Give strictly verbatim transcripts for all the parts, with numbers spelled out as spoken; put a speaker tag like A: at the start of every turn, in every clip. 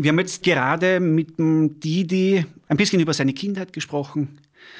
A: Wir haben jetzt gerade mit dem Didi ein bisschen über seine Kindheit gesprochen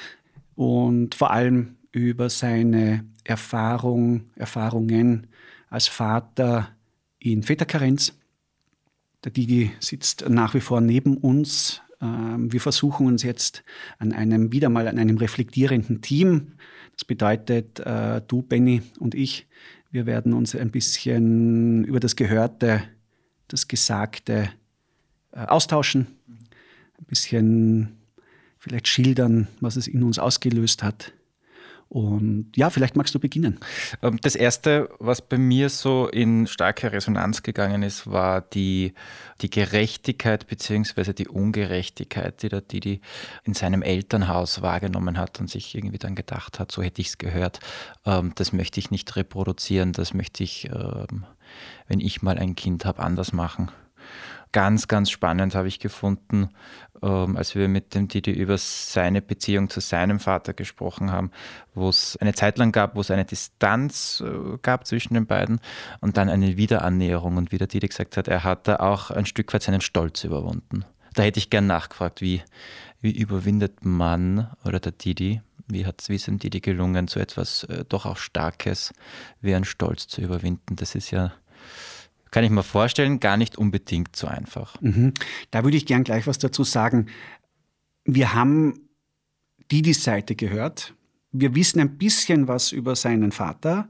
A: und vor allem über seine Erfahrung, Erfahrungen als Vater in Väterkarenz. Der Didi sitzt nach wie vor neben uns. Wir versuchen uns jetzt an einem, wieder mal an einem reflektierenden Team. Das bedeutet, du, Benni und ich, wir werden uns ein bisschen über das Gehörte, das Gesagte austauschen. Ein bisschen vielleicht schildern, was es in uns ausgelöst hat. Und ja, vielleicht magst du beginnen.
B: Das Erste, was bei mir so in starke Resonanz gegangen ist, war die, die Gerechtigkeit bzw. die Ungerechtigkeit, die der Didi in seinem Elternhaus wahrgenommen hat und sich irgendwie dann gedacht hat, so hätte ich es gehört, das möchte ich nicht reproduzieren, das möchte ich, wenn ich mal ein Kind habe, anders machen. Ganz, ganz spannend habe ich gefunden, ähm, als wir mit dem Didi über seine Beziehung zu seinem Vater gesprochen haben, wo es eine Zeit lang gab, wo es eine Distanz äh, gab zwischen den beiden und dann eine Wiederannäherung und wie der Didi gesagt hat, er hat da auch ein Stück weit seinen Stolz überwunden. Da hätte ich gern nachgefragt, wie, wie überwindet man oder der Didi, wie hat es wie es dem Didi gelungen, so etwas äh, doch auch Starkes wie einen Stolz zu überwinden. Das ist ja, kann ich mir vorstellen, gar nicht unbedingt so einfach.
A: Mhm. Da würde ich gern gleich was dazu sagen. Wir haben Didis Seite gehört. Wir wissen ein bisschen was über seinen Vater.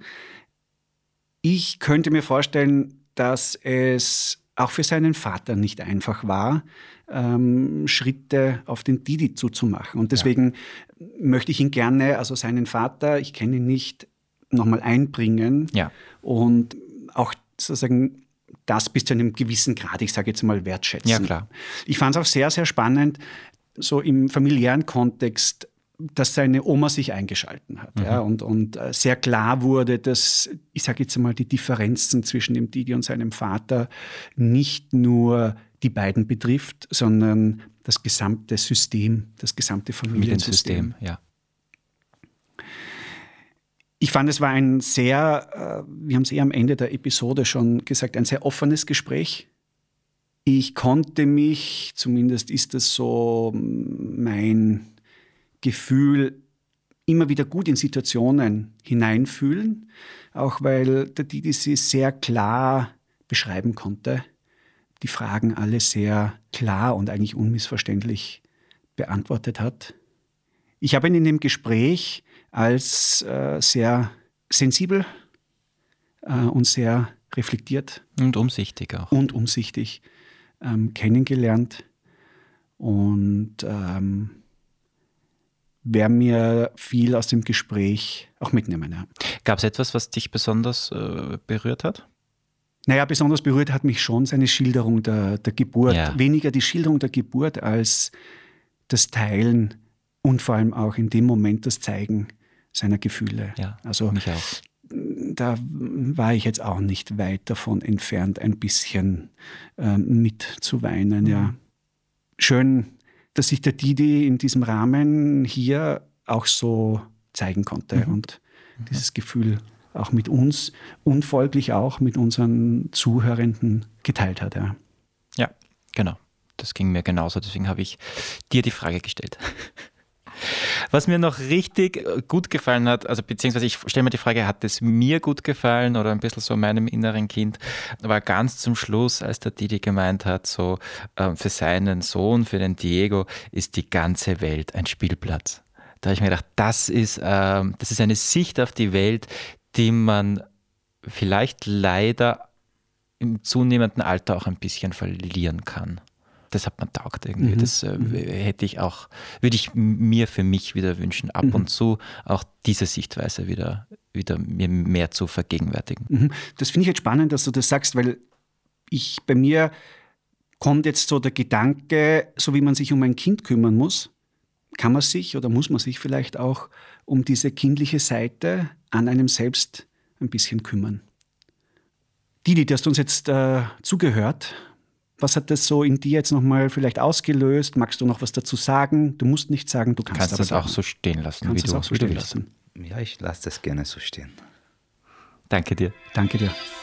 A: Ich könnte mir vorstellen, dass es auch für seinen Vater nicht einfach war, ähm, Schritte auf den Didi zuzumachen. Und deswegen ja. möchte ich ihn gerne, also seinen Vater, ich kenne ihn nicht, nochmal einbringen.
B: Ja.
A: Und auch sozusagen das bis zu einem gewissen Grad, ich sage jetzt mal, wertschätzen.
B: Ja, klar.
A: Ich fand es auch sehr, sehr spannend, so im familiären Kontext, dass seine Oma sich eingeschalten hat. Mhm. Ja, und, und sehr klar wurde, dass, ich sage jetzt mal, die Differenzen zwischen dem Didi und seinem Vater nicht nur die beiden betrifft, sondern das gesamte System, das gesamte Familiensystem.
B: Familiensystem, ja.
A: Ich fand, es war ein sehr, wir haben es eh am Ende der Episode schon gesagt, ein sehr offenes Gespräch. Ich konnte mich, zumindest ist das so mein Gefühl, immer wieder gut in Situationen hineinfühlen, auch weil der Didi sie sehr klar beschreiben konnte. Die Fragen alle sehr klar und eigentlich unmissverständlich beantwortet hat. Ich habe ihn in dem Gespräch als äh, sehr sensibel äh, und sehr reflektiert.
B: Und umsichtig auch.
A: Und umsichtig ähm, kennengelernt. Und ähm, werde mir viel aus dem Gespräch auch mitnehmen. Ja.
B: Gab es etwas, was dich besonders äh, berührt hat?
A: Naja, besonders berührt hat mich schon seine Schilderung der, der Geburt.
B: Ja.
A: Weniger die Schilderung der Geburt als das Teilen und vor allem auch in dem Moment das Zeigen seiner Gefühle.
B: Ja,
A: also
B: mich auch.
A: Da war ich jetzt auch nicht weit davon entfernt, ein bisschen äh, mitzuweinen. Mhm. Ja. Schön, dass sich der Didi in diesem Rahmen hier auch so zeigen konnte mhm. und mhm. dieses Gefühl auch mit uns und folglich auch mit unseren Zuhörenden geteilt hat. Ja,
B: ja, genau. Das ging mir genauso. Deswegen habe ich dir die Frage gestellt. Was mir noch richtig gut gefallen hat, also beziehungsweise ich stelle mir die Frage, hat es mir gut gefallen oder ein bisschen so meinem inneren Kind, war ganz zum Schluss, als der Didi gemeint hat, so äh, für seinen Sohn, für den Diego, ist die ganze Welt ein Spielplatz. Da habe ich mir gedacht, das ist, äh, das ist eine Sicht auf die Welt, die man vielleicht leider im zunehmenden Alter auch ein bisschen verlieren kann. Das hat man taugt irgendwie. Mhm. Das äh, hätte ich auch, würde ich mir für mich wieder wünschen, ab mhm. und zu auch diese Sichtweise wieder, wieder mir mehr zu vergegenwärtigen.
A: Mhm. Das finde ich jetzt spannend, dass du das sagst, weil ich, bei mir kommt jetzt so der Gedanke, so wie man sich um ein Kind kümmern muss, kann man sich oder muss man sich vielleicht auch um diese kindliche Seite an einem selbst ein bisschen kümmern. Didi, du hast uns jetzt äh, zugehört. Was hat das so in dir jetzt nochmal vielleicht ausgelöst? Magst du noch was dazu sagen? Du musst nicht sagen, du kannst,
B: kannst es auch so stehen lassen.
A: Kannst
B: wie
A: es
B: du,
A: auch so
B: wie
A: stehen
B: du
A: lassen.
C: Ja, ich lasse das gerne so stehen.
B: Danke dir.
A: Danke dir.